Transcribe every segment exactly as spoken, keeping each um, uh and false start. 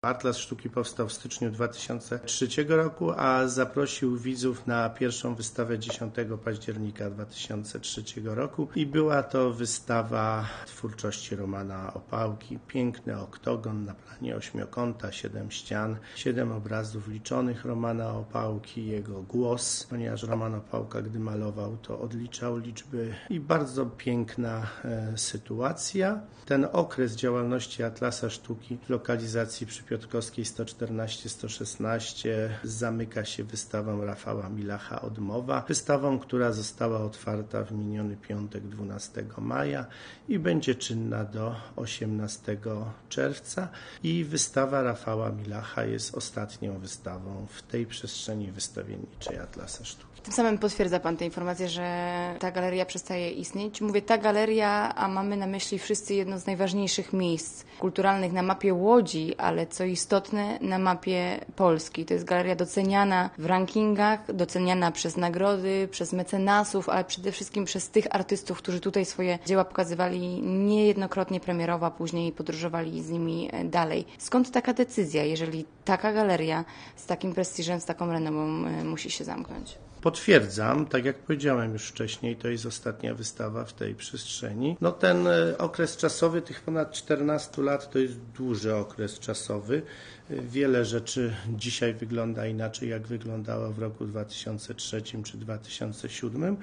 Atlas Sztuki powstał w styczniu dwa tysiące trzeciego roku, a zaprosił widzów na pierwszą wystawę dziesiątego października dwa tysiące trzeciego roku i była to wystawa twórczości Romana Opałki. Piękny oktogon na planie ośmiokąta, siedem ścian, siedem obrazów liczonych Romana Opałki, jego głos, ponieważ Roman Opałka, gdy malował, to odliczał liczby i bardzo piękna e, sytuacja. Ten okres działalności Atlasa Sztuki w lokalizacji przy Piotrkowskiej sto czternaście sto szesnaście zamyka się wystawą Rafała Milacha Odmowa, wystawą, która została otwarta w miniony piątek dwunastego maja i będzie czynna do osiemnastego czerwca i wystawa Rafała Milacha jest ostatnią wystawą w tej przestrzeni wystawienniczej Atlasa Sztuki. Tym samym potwierdza Pan tę informację, że ta galeria przestaje istnieć. Mówię ta galeria, a mamy na myśli wszyscy jedno z najważniejszych miejsc kulturalnych na mapie Łodzi, ale co istotne na mapie Polski. To jest galeria doceniana w rankingach, doceniana przez nagrody, przez mecenasów, ale przede wszystkim przez tych artystów, którzy tutaj swoje dzieła pokazywali niejednokrotnie premierowo, a później podróżowali z nimi dalej. Skąd taka decyzja, jeżeli taka galeria z takim prestiżem, z taką renomą musi się zamknąć? Potwierdzam, tak jak powiedziałem już wcześniej, to jest ostatnia wystawa w tej przestrzeni. No ten okres czasowy, tych ponad czternastu lat, to jest duży okres czasowy. Wiele rzeczy dzisiaj wygląda inaczej, jak wyglądało w roku dwa tysiące trzecim czy dwa tysiące siódmym.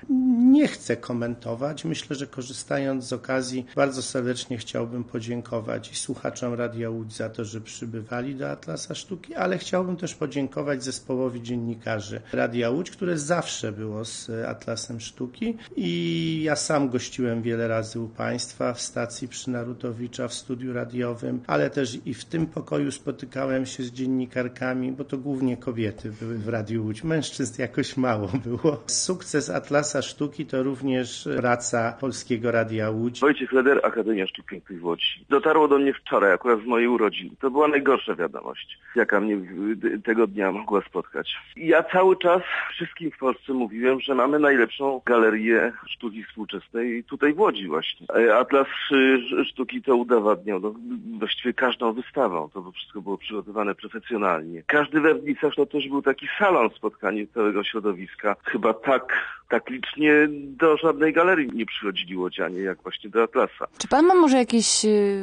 Nie chcę komentować. Myślę, że korzystając z okazji, bardzo serdecznie chciałbym podziękować i słuchaczom Radia Łódź za to, że przybywali do Atlasa Sztuki, ale chciałbym też podziękować zespołowi dziennikarzy Radia Łódź, które zawsze było z Atlasem Sztuki i ja sam gościłem wiele razy u Państwa w stacji przy Narutowicza, w studiu radiowym, ale też i w tym pokoju spotykałem się z dziennikarkami, bo to głównie kobiety były w Radiu Łódź, mężczyzn jakoś mało było. Sukces Atlasa Sztuki to również praca Polskiego Radia Łódź. Wojciech Leder, Akademia Sztuk Pięknych w Łodzi. Dotarło do mnie wczoraj, akurat z mojej urodziny. To była najgorsza wiadomość, jaka mnie tego dnia mogła spotkać. Ja cały czas wszystkim w Polsce mówiłem, że mamy najlepszą galerię sztuki współczesnej tutaj w Łodzi właśnie. Atlas Sztuki to udowadniał, no, właściwie każdą wystawą. To wszystko było przygotowane profesjonalnie. Każdy wernisaż to też był taki salon spotkania całego środowiska. Chyba tak, tak licznie do żadnej galerii nie przychodzili łodzianie, jak właśnie do Atlasa. Czy pan ma może jakieś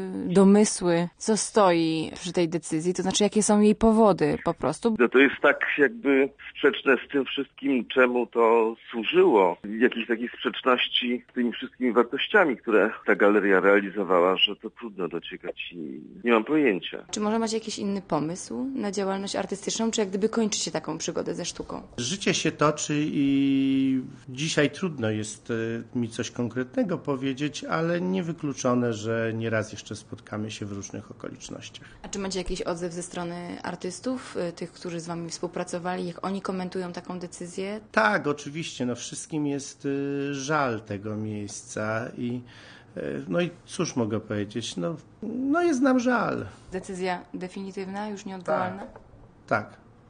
domysły, co stoi przy tej decyzji? To znaczy, jakie są jej powody po prostu? No to jest tak jakby sprzeczne z tym wszystkim, czemu to służyło. Jakiejś takiej sprzeczności z tymi wszystkimi wartościami, które ta galeria realizowała, że to trudno dociekać i nie mam pojęcia. Czy może macie jakiś inny pomysł na działalność artystyczną, czy jak gdyby kończycie taką przygodę ze sztuką? Życie się toczy i dzisiaj trudno jest mi coś konkretnego powiedzieć, ale niewykluczone, że nieraz jeszcze spotkamy się w różnych okolicznościach. A czy macie jakiś odzew ze strony artystów, tych, którzy z wami współpracowali, jak oni komentują taką decyzję? Tak, oczywiście. No wszystkim jest żal tego miejsca i no i cóż mogę powiedzieć? No, no jest nam żal. Decyzja definitywna, już nieodwołalna? Tak. Tak.